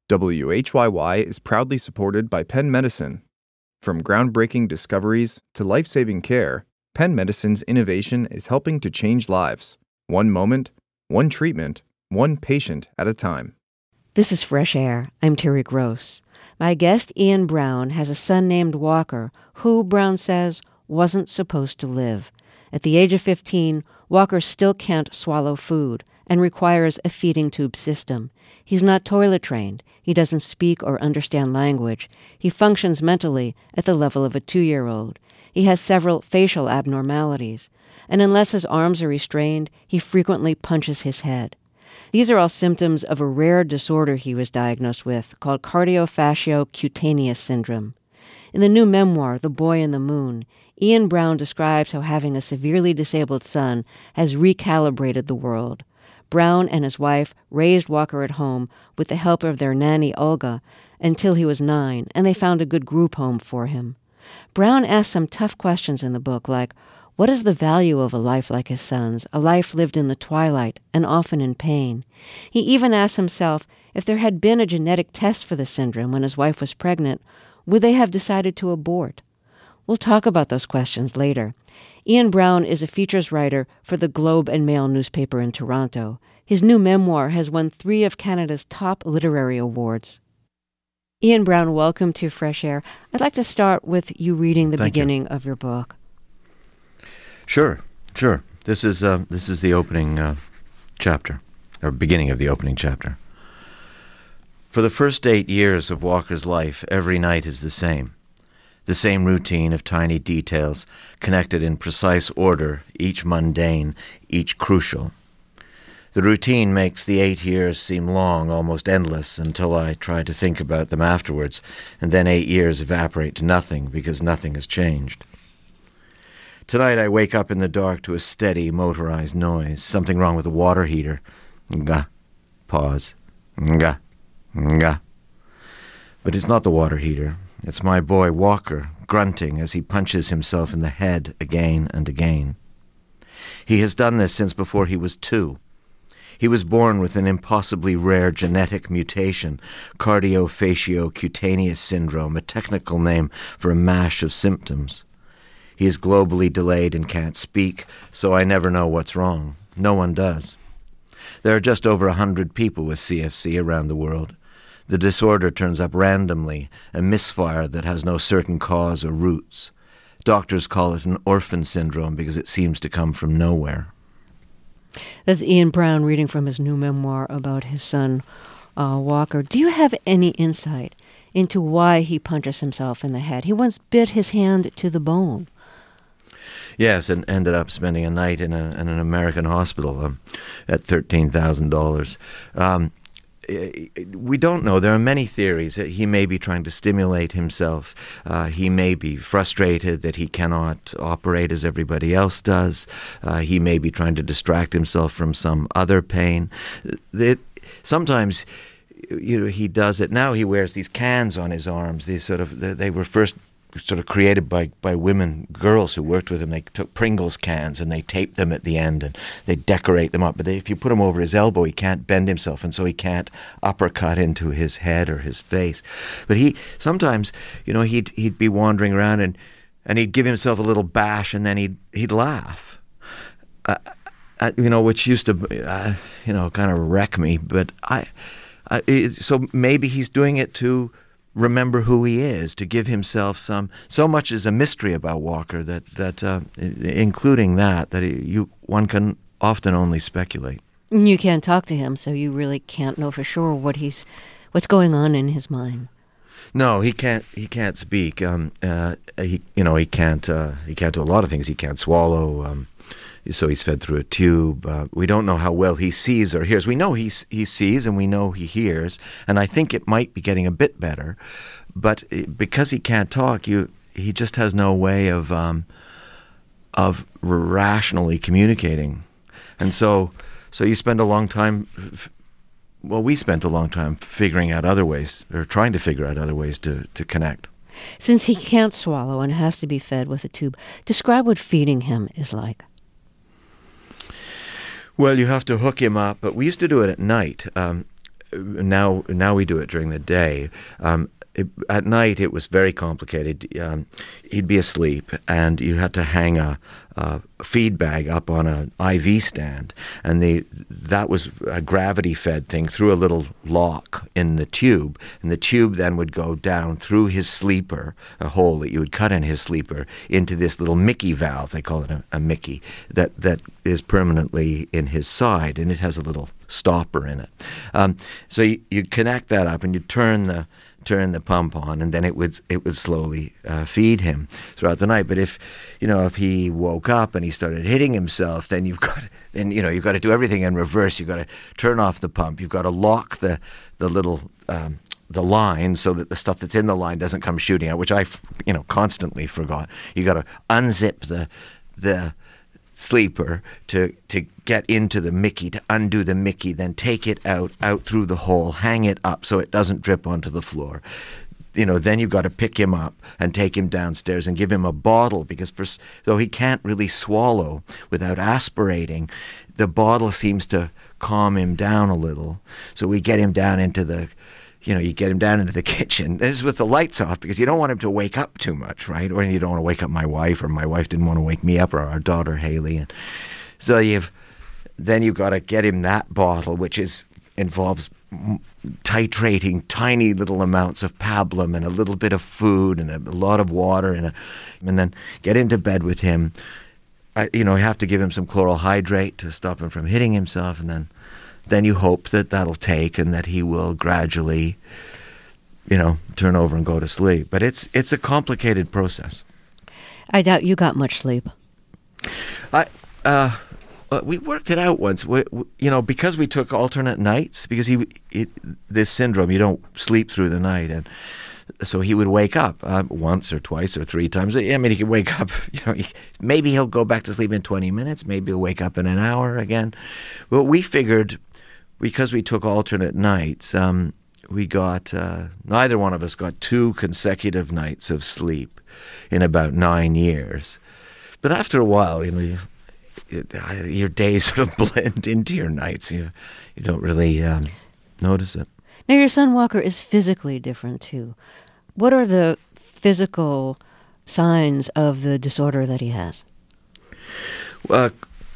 WHYY is proudly supported by Penn Medicine. From groundbreaking discoveries to life-saving care, Penn Medicine's innovation is helping to change lives. One moment, one treatment, one patient at a time. This is Fresh Air. I'm Terry Gross. My guest, Ian Brown, has a son named Walker, who, Brown says, wasn't supposed to live. At the age of 15, Walker still can't swallow food and requires a feeding tube system. He's not toilet trained. He doesn't speak or understand language. He functions mentally at the level of a 2-year-old. He has several facial abnormalities. And unless his arms are restrained, he frequently punches his head. These are all symptoms of a rare disorder he was diagnosed with called cardiofasciocutaneous syndrome. In the new memoir, The Boy in the Moon, Ian Brown describes how having a severely disabled son has recalibrated the world. Brown and his wife raised Walker at home with the help of their nanny, Olga, until he was 9, and they found a good group home for him. Brown asks some tough questions in the book, like, what is the value of a life like his son's, a life lived in the twilight and often in pain? He even asks himself if there had been a genetic test for the syndrome when his wife was pregnant, would they have decided to abort? We'll talk about those questions later. Ian Brown is a features writer for the Globe and Mail newspaper in Toronto. His new memoir has won 3 of Canada's top literary awards. Ian Brown, welcome to Fresh Air. I'd like to start with you reading the beginning of your book. Sure. This is the opening chapter, or beginning of the opening chapter. For the first 8 years of Walker's life, every night is the same routine of tiny details, connected in precise order, each mundane, each crucial. The routine makes the 8 years seem long, almost endless, until I try to think about them afterwards, and then 8 years evaporate to nothing because nothing has changed. Tonight I wake up in the dark to a steady, motorized noise. Something wrong with the water heater. Nga. Pause. Nga. Nga. But it's not the water heater. It's my boy Walker, grunting as he punches himself in the head again and again. He has done this since before he was 2. He was born with an impossibly rare genetic mutation, cardiofasciocutaneous syndrome, a technical name for a mash of symptoms. He is globally delayed and can't speak, so I never know what's wrong. No one does. There are just over 100 people with CFC around the world. The disorder turns up randomly, a misfire that has no certain cause or roots. Doctors call it an orphan syndrome because it seems to come from nowhere. That's Ian Brown reading from his new memoir about his son, Walker. Do you have any insight into why he punches himself in the head? He once bit his hand to the bone. Yes, and ended up spending a night in an American hospital at $13,000. We don't know. There are many theories that he may be trying to stimulate himself. He may be frustrated that he cannot operate as everybody else does. He may be trying to distract himself from some other pain. Sometimes, he does it. Now he wears these cans on his arms. They were first sort of created by girls who worked with him. They took Pringles cans and they taped them at the end and they decorate them up. But if you put him over his elbow, he can't bend himself, and so he can't uppercut into his head or his face. But he sometimes, he'd be wandering around and he'd give himself a little bash and then he'd laugh, which used to, kind of wreck me. But so maybe he's doing it to remember who he is, to give himself so much is a mystery about Walker that including that one can often only speculate. You can't talk to him, so you really can't know for sure what's going on in his mind. No, he can't speak. He can't do a lot of things. He can't swallow. So he's fed through a tube. We don't know how well he sees or hears. We know he sees and we know he hears, and I think it might be getting a bit better. But because he can't talk, he just has no way of rationally communicating, and so you spend a long time. Well, we spent a long time figuring out other ways, or trying to figure out other ways to connect. Since he can't swallow and has to be fed with a tube, describe what feeding him is like. Well, you have to hook him up, but we used to do it at night. now we do it during the day. At night, it was very complicated. He'd be asleep, and you had to hang a feed bag up on an IV stand, and that was a gravity-fed thing through a little lock in the tube, and the tube then would go down through his sleeper, a hole that you would cut in his sleeper, into this little Mickey valve. They call it a Mickey that is permanently in his side, and it has a little stopper in it. So you connect that up, and you turn the pump on, and then it would slowly feed him throughout the night. But if he woke up and he started hitting himself, then you've got to do everything in reverse. You've got to turn off the pump. You've got to lock the little the line so that the stuff that's in the line doesn't come shooting out, which I constantly forgot. You got to unzip the sleeper to get into the Mickey, to undo the Mickey, then take it out through the hole, hang it up so it doesn't drip onto the floor. Then you've got to pick him up and take him downstairs and give him a bottle, because though he can't really swallow without aspirating, the bottle seems to calm him down a little. So we get him down into the kitchen. This is with the lights off, because you don't want him to wake up too much, right? Or you don't want to wake up my wife, or my wife didn't want to wake me up, or our daughter Haley. And so you've got to get him that bottle, which involves titrating tiny little amounts of pablum and a little bit of food and a lot of water, and then get into bed with him. You have to give him some chloral hydrate to stop him from hitting himself, and then you hope that that'll take, and that he will gradually, turn over and go to sleep. But it's a complicated process. I doubt you got much sleep. We worked it out once. Because we took alternate nights, because this syndrome, you don't sleep through the night, and so he would wake up once or twice or three times. I mean, he could wake up, maybe he'll go back to sleep in 20 minutes. Maybe he'll wake up in an hour again. But we figured, because we took alternate nights, we got, neither one of us got 2 consecutive nights of sleep in about 9 years. But after a while, your days sort of blend into your nights. You don't really notice it. Now, your son Walker is physically different too. What are the physical signs of the disorder that he has? Well,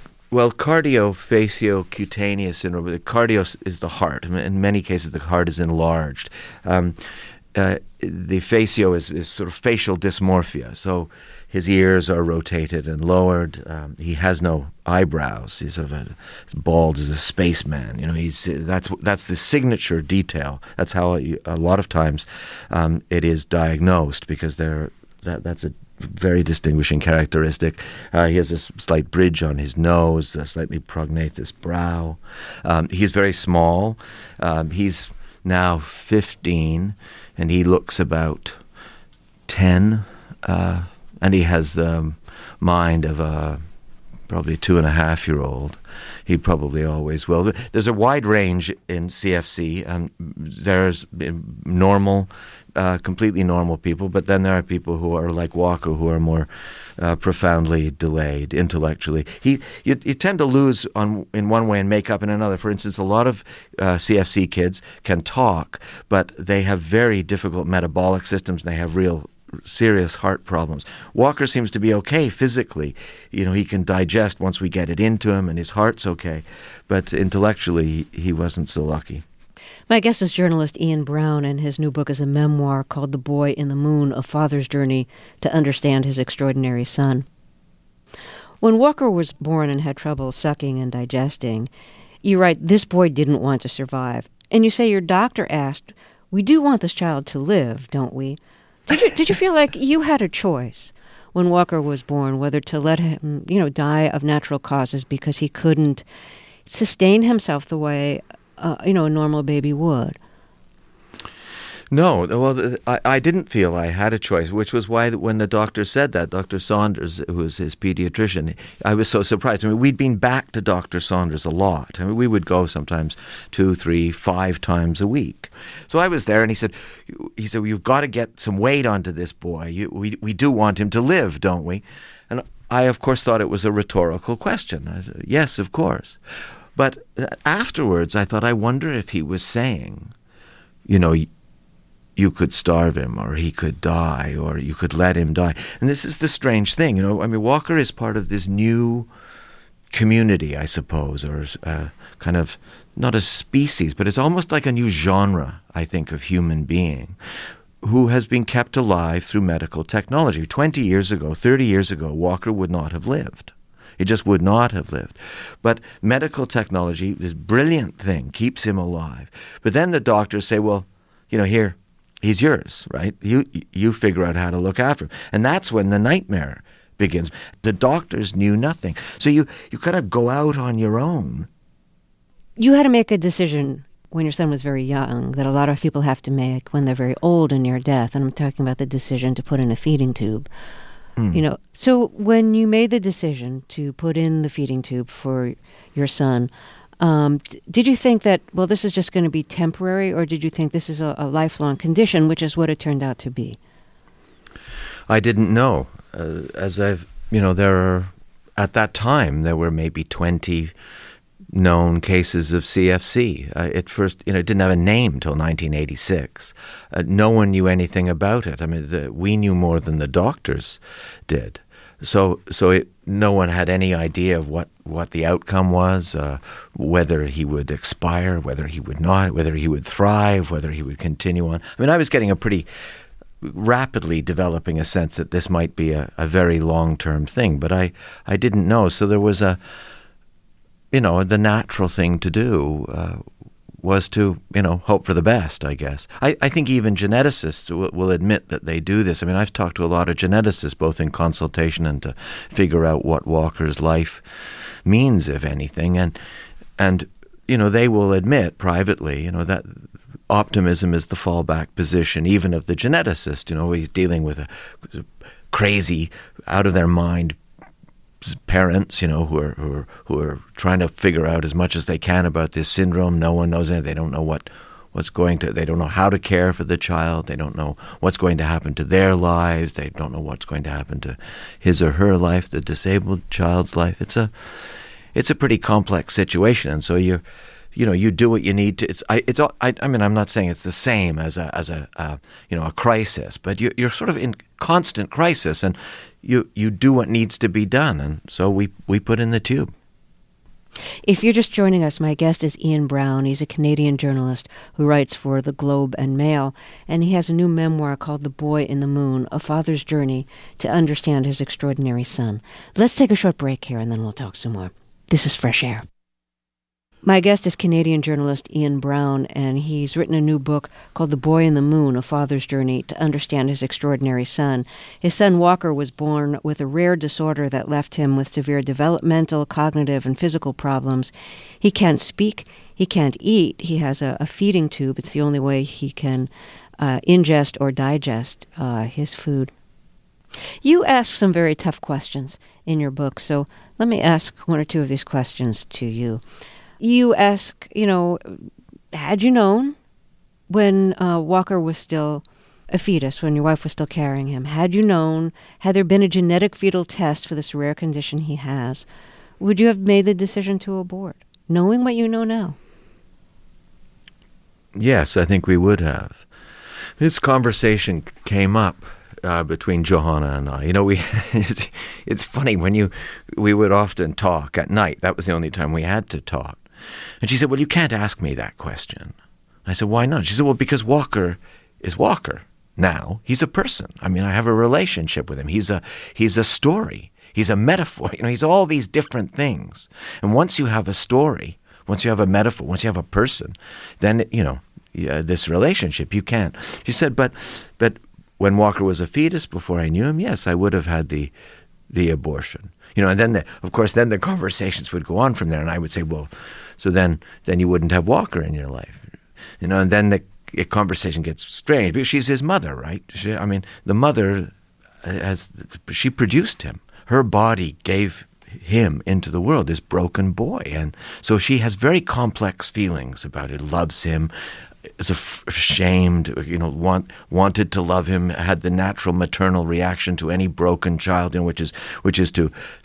cardiofacciocutaneous syndrome. The cardio is the heart. In many cases, the heart is enlarged. The facio is sort of facial dysmorphia. So his ears are rotated and lowered. He has no eyebrows. He's sort of bald as a spaceman. That's the signature detail. That's how a lot of times it is diagnosed, because that's a very distinguishing characteristic. He has a slight bridge on his nose, a slightly prognathous brow. He's very small. He's now 15, and he looks about 10. And he has the mind of probably a 2.5-year-old. He probably always will. There's a wide range in CFC. There's normal, completely normal people, but then there are people who are like Walker, who are more profoundly delayed intellectually. You tend to lose in one way and make up in another. For instance, a lot of CFC kids can talk, but they have very difficult metabolic systems, and they have real serious heart problems. Walker seems to be okay physically. He can digest once we get it into him, and his heart's okay. But intellectually, he wasn't so lucky. My guest is journalist Ian Brown, and his new book is a memoir called The Boy in the Moon, A Father's Journey to Understand His Extraordinary Son. When Walker was born and had trouble sucking and digesting, you write, this boy didn't want to survive. And you say your doctor asked, we do want this child to live, don't we? Did you feel like you had a choice when Walker was born, whether to let him, die of natural causes because he couldn't sustain himself the way, a normal baby would? No, well, I didn't feel I had a choice, which was why when the doctor said that, Dr. Saunders, who was his pediatrician, I was so surprised. I mean, we'd been back to Dr. Saunders a lot. I mean, we would go sometimes 2, 3, 5 times a week. So I was there, and he said, well, you've got to get some weight onto this boy. We do want him to live, don't we? And I, of course, thought it was a rhetorical question. I said, yes, of course. But afterwards, I thought, I wonder if he was saying, you know, you could starve him, or he could die, or you could let him die. And this is the strange thing, you know. I mean, Walker is part of this new community, I suppose, or kind of not a species, but it's almost like a new genre, I think, of human being who has been kept alive through medical technology. 20 years ago, 30 years ago, Walker would not have lived. He just would not have lived. But medical technology, this brilliant thing, keeps him alive. But then the doctors say, well, you know, here, he's yours, right? You figure out how to look after him. And that's when the nightmare begins. The doctors knew nothing. So you kind of go out on your own. You had to make a decision when your son was very young that a lot of people have to make when they're very old and near death. And I'm talking about the decision to put in a feeding tube. You know, so when you made the decision to put in the feeding tube for your son, did you think that, well, this is just going to be temporary, or did you think this is a lifelong condition, which is what it turned out to be? I didn't know. At that time, there were maybe 20 known cases of CFC. It didn't have a name till 1986. No one knew anything about it. I mean, we knew more than the doctors did. So no one had any idea of what the outcome was, whether he would expire, whether he would not, whether he would thrive, whether he would continue on. I mean, I was getting a pretty rapidly developing a sense that this might be a very long-term thing, but I didn't know. So there was the natural thing to do was to, hope for the best, I guess. I think even geneticists will admit that they do this. I mean, I've talked to a lot of geneticists, both in consultation and to figure out what Walker's life means, if anything. And they will admit privately, that optimism is the fallback position, even of the geneticist. He's dealing with a crazy, out of their mind parents, who are trying to figure out as much as they can about this syndrome. No one knows anything. They don't know they don't know how to care for the child. They don't know what's going to happen to their lives. They don't know what's going to happen to his or her life, the disabled child's life. It's a pretty complex situation, and so you do what you need to. I'm not saying it's the same as a crisis, but you're sort of in constant crisis, and you do what needs to be done, and so we put in the tube. If you're just joining us, my guest is Ian Brown. He's a Canadian journalist who writes for The Globe and Mail, and he has a new memoir called The Boy in the Moon, A Father's Journey to Understand His Extraordinary Son. Let's take a short break here, and then we'll talk some more. This is Fresh Air. My guest is Canadian journalist Ian Brown, and he's written a new book called The Boy in the Moon, A Father's Journey to Understand His Extraordinary Son. His son Walker was born with a rare disorder that left him with severe developmental, cognitive, and physical problems. He can't speak. He can't eat. He has a feeding tube. It's the only way he can ingest or digest his food. You ask some very tough questions in your book, so let me ask one or two of these questions to you. You ask, had you known when Walker was still a fetus, when your wife was still carrying him, had you known, had there been a genetic fetal test for this rare condition he has, would you have made the decision to abort, knowing what you know now? Yes, I think we would have. This conversation came up between Johanna and I. It's funny, we would often talk at night. That was the only time we had to talk. And she said, well, you can't ask me that question. I said, why not? She said, well, because Walker is Walker now. He's a person. I mean, I have a relationship with him. He's a story. He's a metaphor. He's all these different things. And once you have a story, once you have a metaphor, once you have a person, then, this relationship, you can't. She said, but when Walker was a fetus, before I knew him, yes, I would have had the abortion. And then the conversations would go on from there, and I would say, well, so then you wouldn't have Walker in your life. And then the conversation gets strange, because she's his mother, right? The mother, she produced him. Her body gave him into the world, this broken boy. And so she has very complex feelings about it, loves him, is ashamed, wanted to love him, had the natural maternal reaction to any broken child, which is to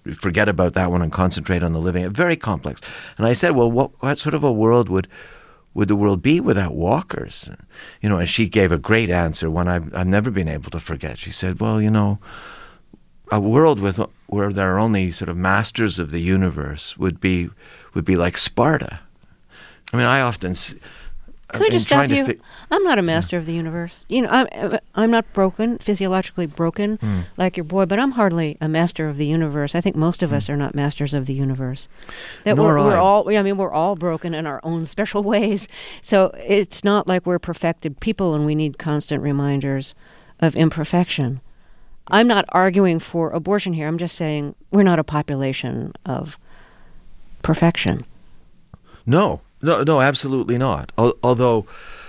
forget about that one and concentrate on the living. Very complex. And I said, well, what sort of a world would the world be without walkers? And she gave a great answer, one I've never been able to forget. She said, well, a world where there are only sort of masters of the universe would be like Sparta. I mean, I often... Can I just stop you? I'm not a master of the universe. I'm not broken, physiologically broken like your boy, but I'm hardly a master of the universe. I think most of us are not masters of the universe. That we're all broken in our own special ways. So it's not like we're perfected people and we need constant reminders of imperfection. I'm not arguing for abortion here. I'm just saying we're not a population of perfection. No, absolutely not. Although,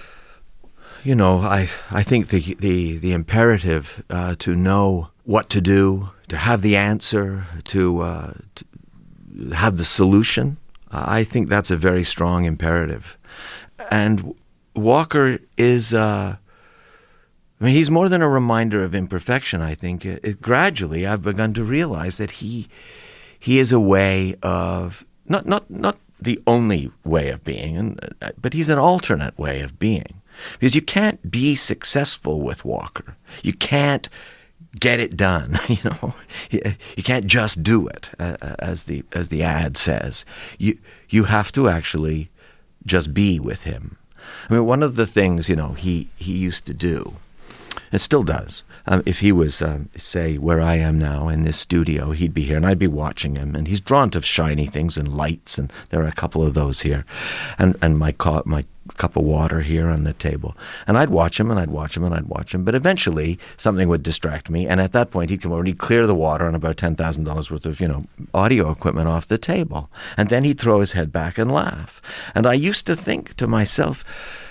I think the imperative to know what to do, to have the answer, to have the solution, I think that's a very strong imperative. And Walker is, he's more than a reminder of imperfection, I think. Gradually, I've begun to realize that he is a way of, not the only way of being, but he's an alternate way of being. Because you can't be successful with Walker. You can't get it done. You can't just do it, as the ad says. You have to actually just be with him. I mean, one of the things he used to do, it still does. If he was, say, where I am now in this studio, he'd be here and I'd be watching him. And he's drawn to shiny things and lights, and there are a couple of those here. And my cup of water here on the table. And I'd watch him and I'd watch him and I'd watch him. But eventually something would distract me. And at that point he'd come over and he'd clear the water and about $10,000 worth of, audio equipment off the table. And then he'd throw his head back and laugh. And I used to think to myself,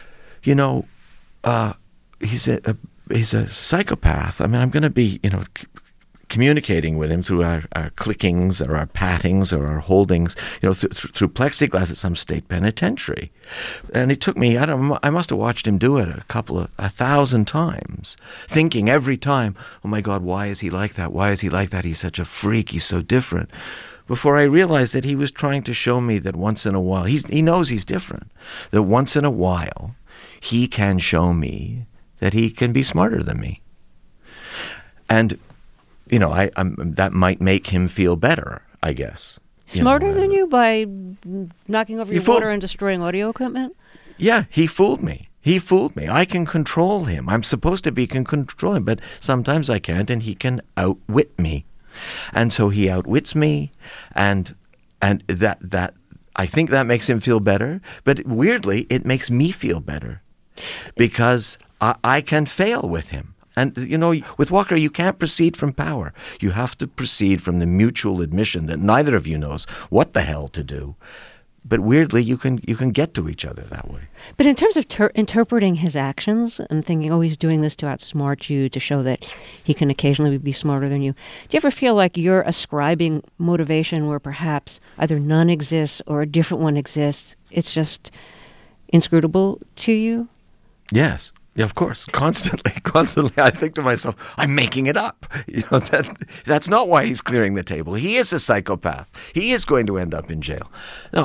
he's a psychopath. I mean, I'm going to be, communicating with him through our clickings or our pattings or our holdings, through plexiglass at some state penitentiary. And it took me, I must have watched him do it 1,000 times, thinking every time, oh my God, why is he like that? Why is he like that? He's such a freak. He's so different. Before I realized that he was trying to show me that once in a while, he knows he's different, that once in a while he can show me that he can be smarter than me. And, that might make him feel better, I guess. Smarter than you by knocking over your water and destroying audio equipment? Yeah, he fooled me. I can control him. I'm supposed to be can control him, but sometimes I can't, and he can outwit me. And so he outwits me, and that I think that makes him feel better. But weirdly, it makes me feel better because I can fail with him. And, with Walker, you can't proceed from power. You have to proceed from the mutual admission that neither of you knows what the hell to do. But weirdly, you can get to each other that way. But in terms of interpreting his actions and thinking, he's doing this to outsmart you, to show that he can occasionally be smarter than you, do you ever feel like you're ascribing motivation where perhaps either none exists or a different one exists? It's just inscrutable to you? Yes. Yeah, of course. Constantly, I think to myself, I'm making it up. That's not why he's clearing the table. He is a psychopath. He is going to end up in jail. No,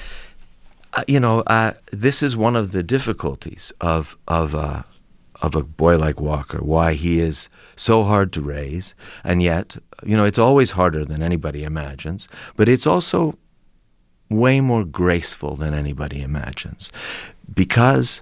this is one of the difficulties of a boy like Walker. Why he is so hard to raise, and yet, it's always harder than anybody imagines. But it's also way more graceful than anybody imagines, because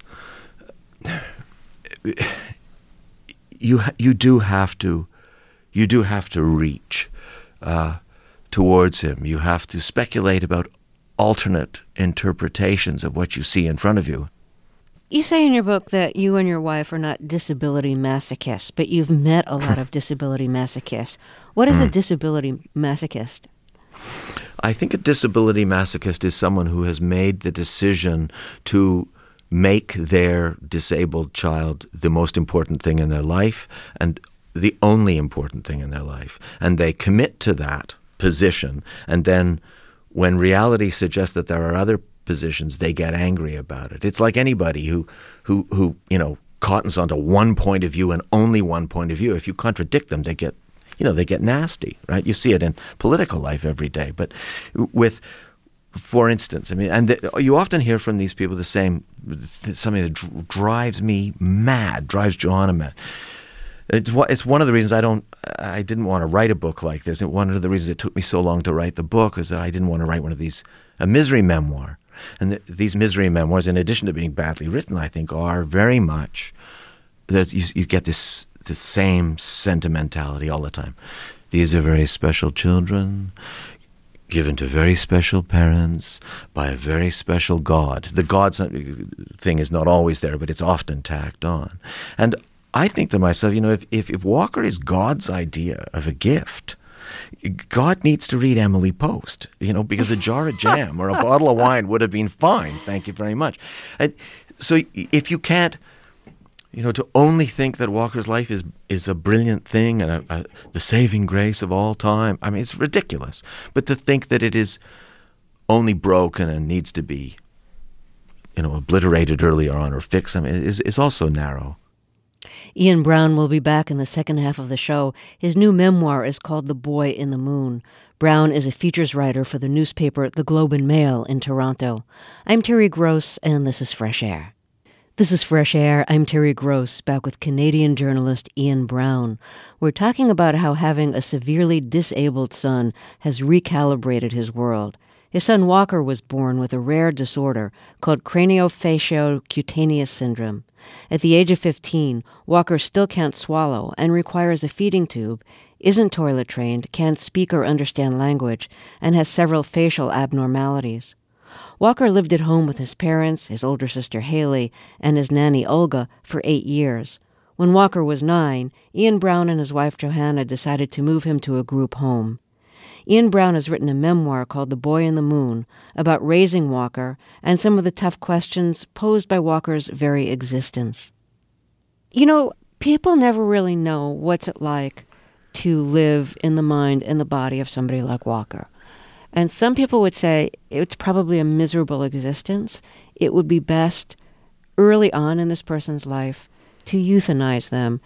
you do have to reach towards him. You have to speculate about alternate interpretations of what you see in front of you. You say in your book that you and your wife are not disability masochists, but you've met a lot of disability masochists. What is a disability masochist? I think a disability masochist is someone who has made the decision to make their disabled child the most important thing in their life and the only important thing in their life. And they commit to that position. And then when reality suggests that there are other positions, they get angry about it. It's like anybody who cottons onto one point of view and only one point of view. If you contradict them, they get they get nasty, right? You see it in political life every day. But for instance, I mean, and you often hear from these people something that drives me mad, drives Johanna mad. It's one of the reasons I didn't want to write a book like this. And one of the reasons it took me so long to write the book is that I didn't want to write a misery memoir. And these misery memoirs, in addition to being badly written, I think are very much that you get the same sentimentality all the time. These are very special children, given to very special parents by a very special God. The God thing is not always there, but it's often tacked on. And I think to myself, if Walker is God's idea of a gift, God needs to read Emily Post, because a jar of jam or a bottle of wine would have been fine. Thank you very much. And so if you can't, to only think that Walker's life is a brilliant thing and the saving grace of all time, I mean, it's ridiculous. But to think that it is only broken and needs to be, obliterated earlier on or fixed, I mean, is also narrow. Ian Brown will be back in the second half of the show. His new memoir is called The Boy in the Moon. Brown is a features writer for the newspaper The Globe and Mail in Toronto. I'm Terry Gross, and this is Fresh Air. This is Fresh Air. I'm Terry Gross, back with Canadian journalist Ian Brown. We're talking about how having a severely disabled son has recalibrated his world. His son Walker was born with a rare disorder called craniofaciocutaneous syndrome. At the age of 15, Walker still can't swallow and requires a feeding tube, isn't toilet trained, can't speak or understand language, and has several facial abnormalities. Walker lived at home with his parents, his older sister Haley, and his nanny Olga for 8 years. When Walker was 9, Ian Brown and his wife Johanna decided to move him to a group home. Ian Brown has written a memoir called The Boy in the Moon about raising Walker and some of the tough questions posed by Walker's very existence. People never really know what's it like to live in the mind and the body of somebody like Walker. And some people would say it's probably a miserable existence. It would be best early on in this person's life to euthanize them,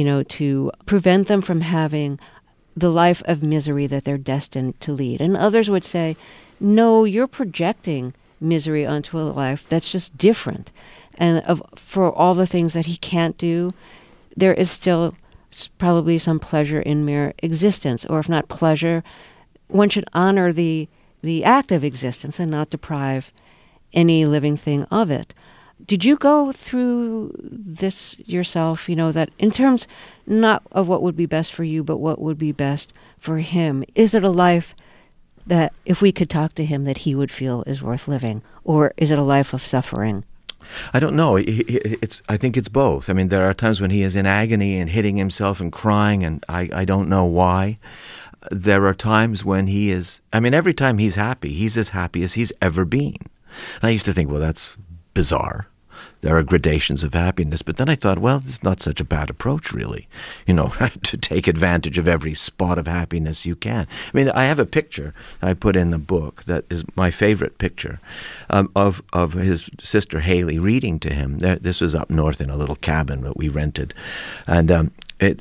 to prevent them from having the life of misery that they're destined to lead. And others would say, no, you're projecting misery onto a life that's just different. And for all the things that he can't do, there is still probably some pleasure in mere existence. Or if not pleasure, one should honor the act of existence and not deprive any living thing of it. Did you go through this yourself, that in terms not of what would be best for you, but what would be best for him? Is it a life that if we could talk to him that he would feel is worth living? Or is it a life of suffering? I don't know. I think it's both. I mean, there are times when he is in agony and hitting himself and crying, and I don't know why. There are times when every time he's happy, he's as happy as he's ever been. And I used to think, well, that's bizarre. There are gradations of happiness. But then I thought, well, it's not such a bad approach, really, to take advantage of every spot of happiness you can. I mean, I have a picture I put in the book that is my favorite picture of his sister Haley reading to him. This was up north in a little cabin that we rented. And,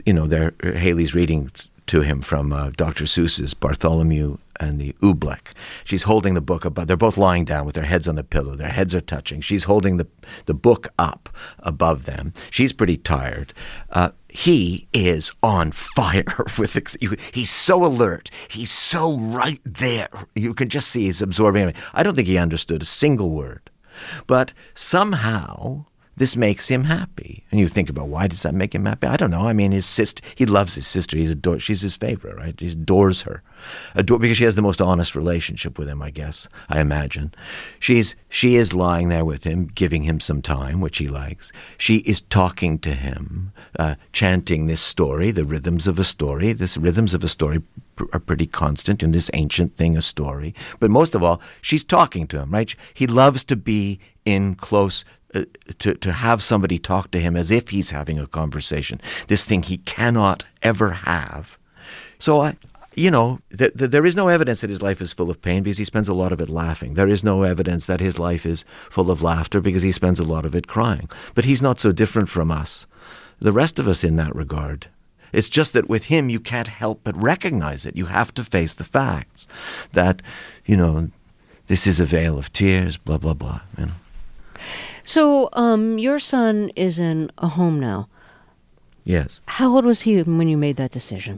Haley's reading to him from Dr. Seuss's Bartholomew and the Oobleck. She's holding the book up. They're both lying down with their heads on the pillow. Their heads are touching. She's holding the book up above them. She's pretty tired. He is on fire he's so alert. He's so right there. You can just see he's absorbing everything. I don't think he understood a single word. But somehow this makes him happy. And you think about, why does that make him happy? I don't know. I mean, his sister, he loves his sister. She's his favorite, right? He adores her. Because she has the most honest relationship with him, I guess, I imagine. She is lying there with him, giving him some time, which he likes. She is talking to him, chanting this story, the rhythms of a story. These rhythms of a story are pretty constant in this ancient thing, a story. But most of all, she's talking to him, right? He loves to be in close to have somebody talk to him as if he's having a conversation, this thing he cannot ever have. So there is no evidence that his life is full of pain because he spends a lot of it laughing. There is no evidence that his life is full of laughter because he spends a lot of it crying. But he's not so different from us, the rest of us in that regard. It's just that with him, you can't help but recognize it. You have to face the facts that, this is a vale of tears, blah, blah, blah. So your son is in a home now. Yes. How old was he when you made that decision?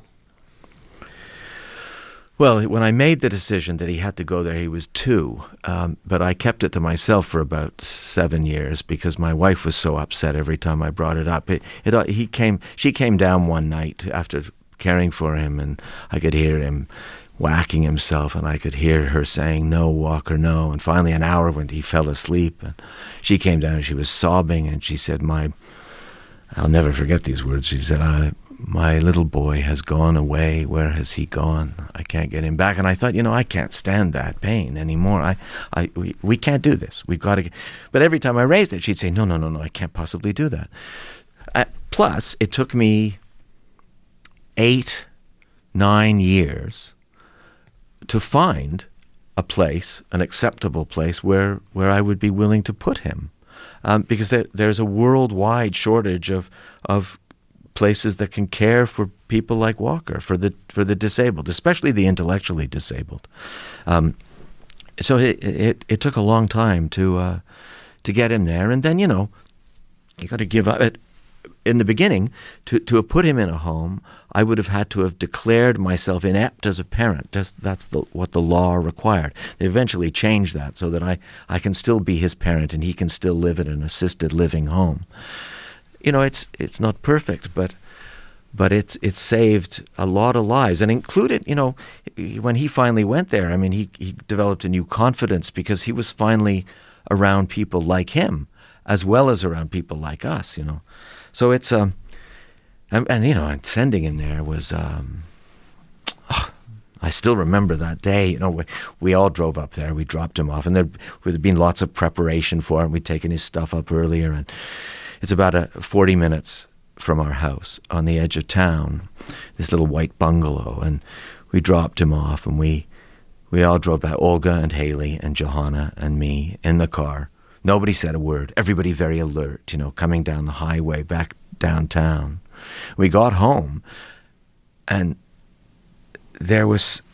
Well, when I made the decision that he had to go there, he was 2. But I kept it to myself for about 7 years because my wife was so upset every time I brought it up. She came down one night after caring for him, and I could hear him whacking himself, and I could hear her saying, "No, Walker, no." And finally, an hour when he fell asleep, and she came down and she was sobbing, and she said, I'll never forget these words. She said, "My little boy has gone away. Where has he gone? I can't get him back." And I thought, I can't stand that pain anymore. We can't do this. We've got to. But every time I raised it, she'd say, "No, I can't possibly do that." Plus, it took me 8, 9 years to find a place, an acceptable place where I would be willing to put him, because there's a worldwide shortage of places that can care for people like Walker, for the disabled, especially the intellectually disabled. So it took a long time to get him there, and then you got to give up it. In the beginning, to have put him in a home, I would have had to have declared myself inept as a parent. That's what the law required. They eventually changed that so that I can still be his parent and he can still live in an assisted living home. It's not perfect, but it's saved a lot of lives, and included, when he finally went there, he developed a new confidence because he was finally around people like him as well as around people like us, So it's and sending him there was I still remember that day. We all drove up there. We dropped him off, and there'd been lots of preparation for him. We'd taken his stuff up earlier, and it's about 40 minutes from our house on the edge of town, this little white bungalow, and we dropped him off, and we all drove back, Olga and Haley and Johanna and me in the car. Nobody said a word. Everybody very alert, coming down the highway back downtown. We got home, and there was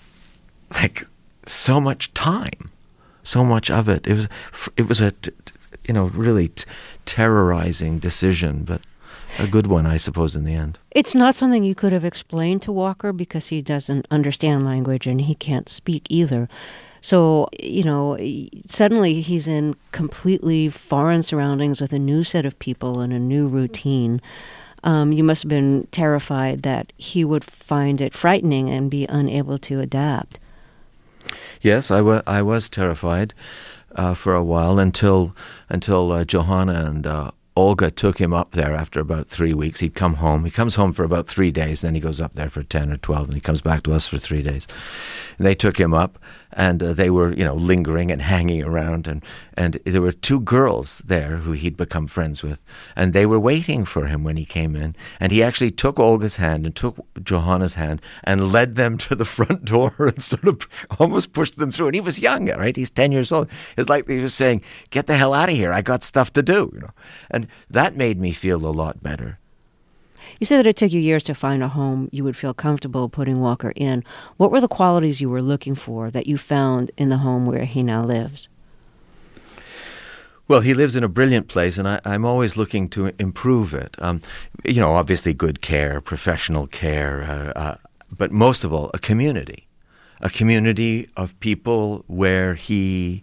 so much time, so much of it. It was a really terrorizing decision, but a good one, I suppose, in the end. It's not something you could have explained to Walker because he doesn't understand language and he can't speak either. So, suddenly he's in completely foreign surroundings with a new set of people and a new routine. You must have been terrified that he would find it frightening and be unable to adapt. Yes, I was terrified for a while until Johanna and Olga took him up there after about 3 weeks. He'd come home. He comes home for about 3 days, then he goes up there for 10 or 12, and he comes back to us for 3 days. And they took him up, and they were, lingering and hanging around, and there were 2 girls there who he'd become friends with, and they were waiting for him when he came in, and he actually took Olga's hand and took Johanna's hand and led them to the front door and sort of almost pushed them through. And he was young, right? He's 10 years old. It's like he was saying, "Get the hell out of here. I got stuff to do," And that made me feel a lot better. You said that it took you years to find a home you would feel comfortable putting Walker in. What were the qualities you were looking for that you found in the home where he now lives? Well, he lives in a brilliant place, and I'm always looking to improve it. Obviously good care, professional care, but most of all, a community of people where he,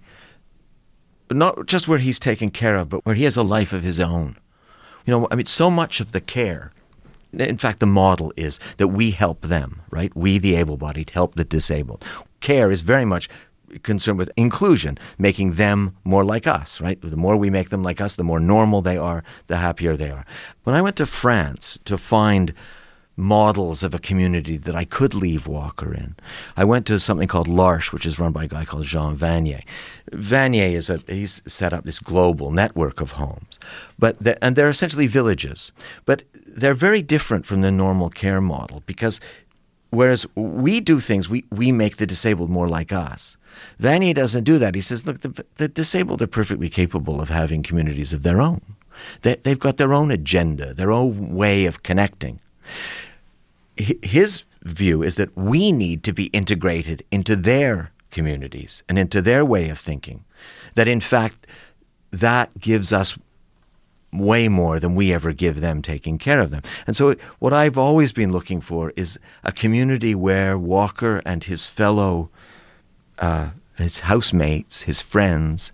not just where he's taken care of, but where he has a life of his own. So much of the care, in fact, the model is that we help them, right? We, the able-bodied, help the disabled. Care is very much concerned with inclusion, making them more like us, right? The more we make them like us, the more normal they are, the happier they are. When I went to France to find models of a community that I could leave Walker in, I went to something called L'Arche, which is run by a guy called Jean Vanier. Vanier he's set up this global network of homes, and they're essentially villages, but they're very different from the normal care model because whereas we do things, we make the disabled more like us. Vanier doesn't do that. He says, look, the disabled are perfectly capable of having communities of their own. They've got their own agenda, their own way of connecting. his view is that we need to be integrated into their communities and into their way of thinking. That in fact, that gives us way more than we ever give them taking care of them. And so what I've always been looking for is a community where Walker and his fellow, his housemates, his friends,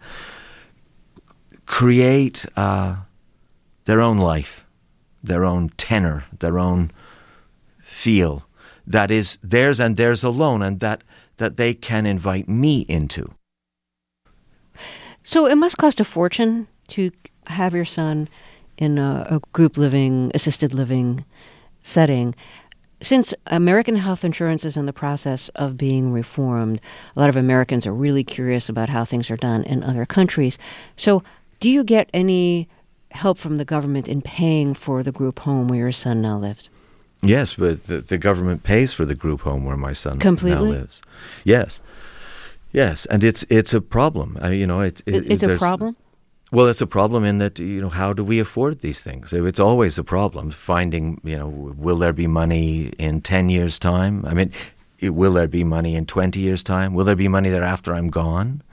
create their own life, their own tenor, their own feel that is theirs and theirs alone, and that they can invite me into. So it must cost a fortune to have your son in a group living, assisted living setting. Since American health insurance is in the process of being reformed, a lot of Americans are really curious about how things are done in other countries. So do you get any help from the government in paying for the group home where your son now lives? Yes, but the government pays for the group home where my son Completely? now lives. Yes, and it's a problem. It's a problem? Well, it's a problem in that, how do we afford these things? It's always a problem finding, will there be money in 10 years' time? I mean, will there be money in 20 years' time? Will there be money there after I'm gone?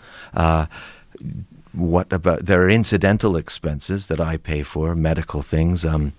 What about, there are incidental expenses that I pay for, medical things, and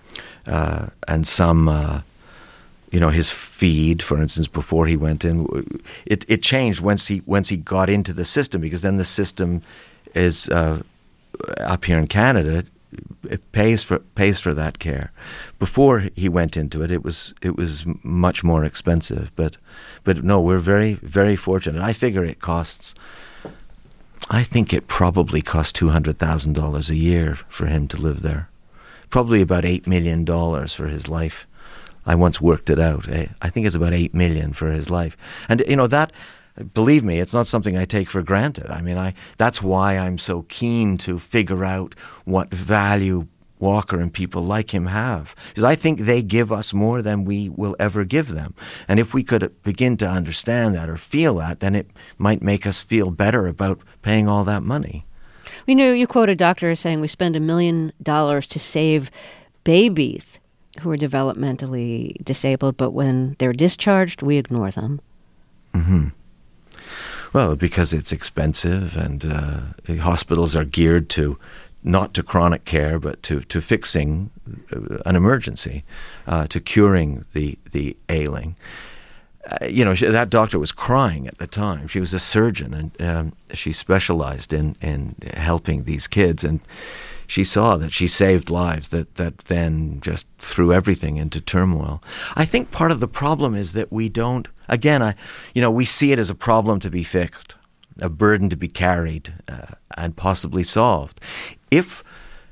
some, his feed, for instance, before he went in, it changed once he got into the system, because then the system is up here in Canada, it pays for that care. Before he went into it, it was much more expensive. But no, we're very, very fortunate. I figure it costs. I think it probably costs $200,000 a year for him to live there. Probably about $8 million for his life. I once worked it out. I think it's about $8 million for his life. And that, believe me, it's not something I take for granted. I mean, that's why I'm so keen to figure out what value Walker and people like him have. Because I think they give us more than we will ever give them. And if we could begin to understand that or feel that, then it might make us feel better about paying all that money. You quote a doctor saying we spend $1 million to save babies who are developmentally disabled, but when they're discharged, we ignore them. Mm-hmm. Well, because it's expensive, and hospitals are geared not to chronic care, but to fixing an emergency, to curing the ailing. That doctor was crying at the time. She was a surgeon, and she specialized in helping these kids, and she saw that she saved lives that then just threw everything into turmoil. I think part of the problem is that we don't, again, we see it as a problem to be fixed, a burden to be carried, and possibly solved. If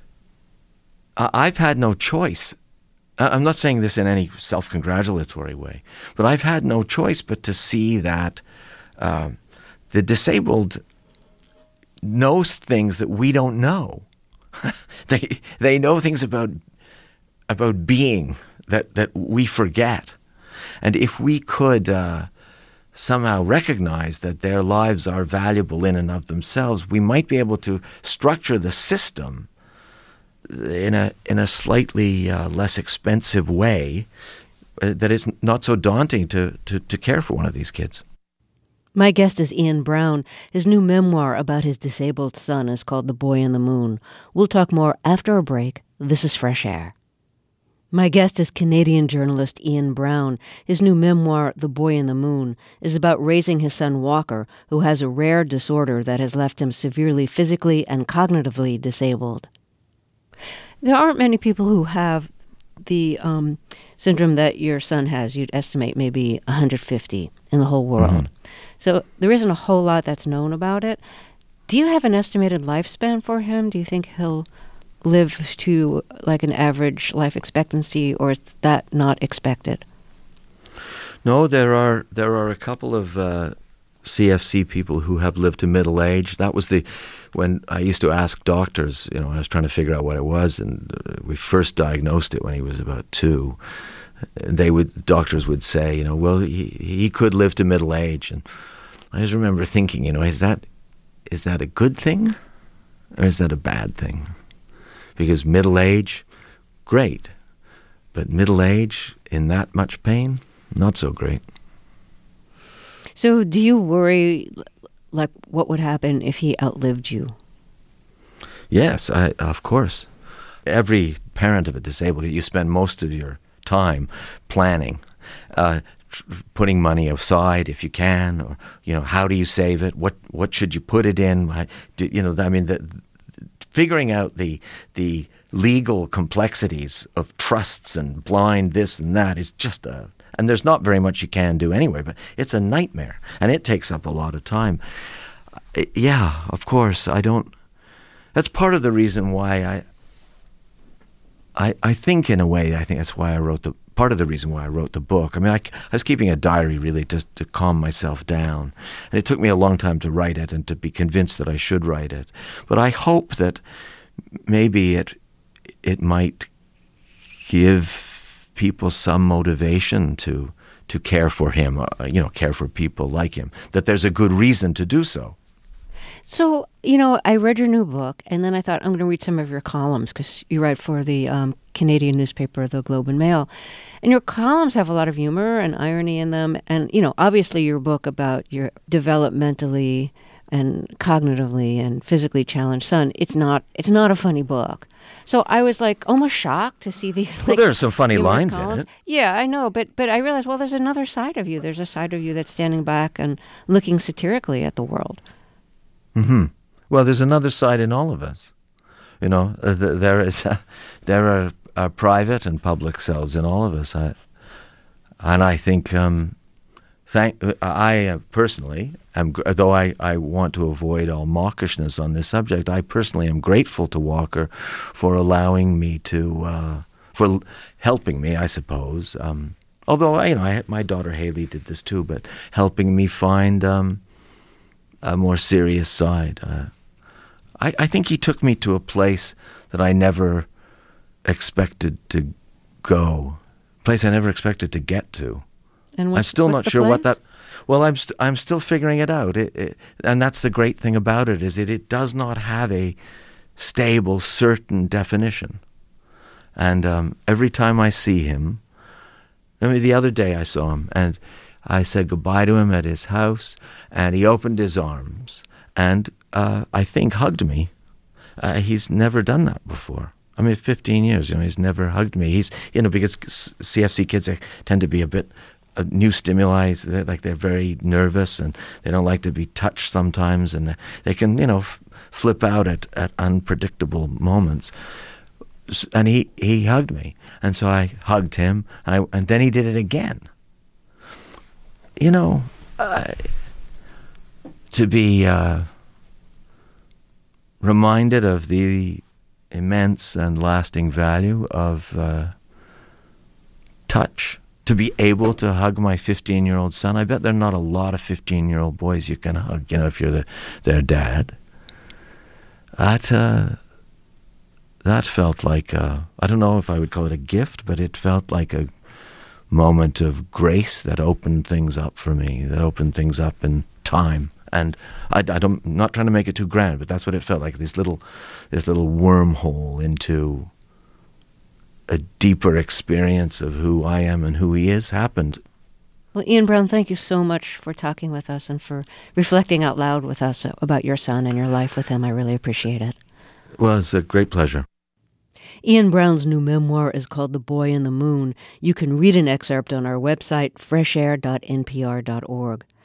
I've had no choice, I'm not saying this in any self-congratulatory way, but I've had no choice but to see that the disabled knows things that we don't know. They know things about being that we forget. And if we could somehow recognize that their lives are valuable in and of themselves, we might be able to structure the system in a slightly less expensive way that is not so daunting to care for one of these kids. My guest is Ian Brown. His new memoir about his disabled son is called The Boy in the Moon. We'll talk more after a break. This is Fresh Air. My guest is Canadian journalist Ian Brown. His new memoir, The Boy in the Moon, is about raising his son Walker, who has a rare disorder that has left him severely physically and cognitively disabled. There aren't many people who have the syndrome that your son has. You'd estimate maybe 150 in the whole world. Mm-hmm. So there isn't a whole lot that's known about it. Do you have an estimated lifespan for him? Do you think he'll live to like an average life expectancy, or is that not expected? No, there are a couple of CFC people who have lived to middle age. That was when I used to ask doctors, I was trying to figure out what it was, and we first diagnosed it when he was about 2. Doctors would say, well, he could live to middle age. And I just remember thinking, is that a good thing or is that a bad thing? Because middle age, great. But middle age in that much pain? not so great. So do you worry, like, what would happen if he outlived you? Yes, of course. Every parent of a disabled, you spend most of your time planning, putting money aside if you can, or how do you save it? What should you put it in? Figuring out the legal complexities of trusts and blind this and that is just and there's not very much you can do anyway, but it's a nightmare, and it takes up a lot of time. Yeah, of course, I don't. That's part of the reason why I think, in a way, I think that's why I wrote part of the reason why I wrote the book. I mean, I was keeping a diary really to calm myself down. And it took me a long time to write it and to be convinced that I should write it. But I hope that maybe it might give people some motivation to care for him, care for people like him, that there's a good reason to do so. So, I read your new book, and then I thought, I'm going to read some of your columns, because you write for the Canadian newspaper, the Globe and Mail. And your columns have a lot of humor and irony in them. And, obviously your book about your developmentally and cognitively and physically challenged son, it's not a funny book. So I was almost shocked to see these. Well, there are some funny lines columns in it. Yeah, I know, but I realized, well, there's another side of you. There's a side of you that's standing back and looking satirically at the world. Mm-hmm. Well, there's another side in all of us. There are private and public selves in all of us. And I think, I personally am, though I want to avoid all mawkishness on this subject, I personally am grateful to Walker for allowing me to, for helping me, I suppose. Although, my daughter Haley did this too, but helping me find a more serious side. I think he took me to a place that I never expected to go, a place I never expected to get to. And I'm still not sure what that. Well, I'm still figuring it out. And that's the great thing about it, is it does not have a stable, certain definition. And every time I see him, the other day I saw him, and I said goodbye to him at his house, and he opened his arms and I think hugged me. He's never done that before. 15 years, he's never hugged me. He's, because CFC kids tend to be a bit new stimuli, they're very nervous and they don't like to be touched sometimes, and they can, flip out at unpredictable moments. And he hugged me, and so I hugged him, and then he did it again. To be reminded of the immense and lasting value of touch, to be able to hug my 15-year-old son. I bet there are not a lot of 15-year-old boys you can hug, if you're their dad. That felt like, I don't know if I would call it a gift, but it felt like a moment of grace that opened things up for me, that opened things up in time. And I'm not trying to make it too grand, but that's what it felt like, this little wormhole into a deeper experience of who I am and who he is happened. Well, Ian Brown, thank you so much for talking with us and for reflecting out loud with us about your son and your life with him. I really appreciate it. Well, it's a great pleasure. Ian Brown's new memoir is called The Boy in the Moon. You can read an excerpt on our website, freshair.npr.org.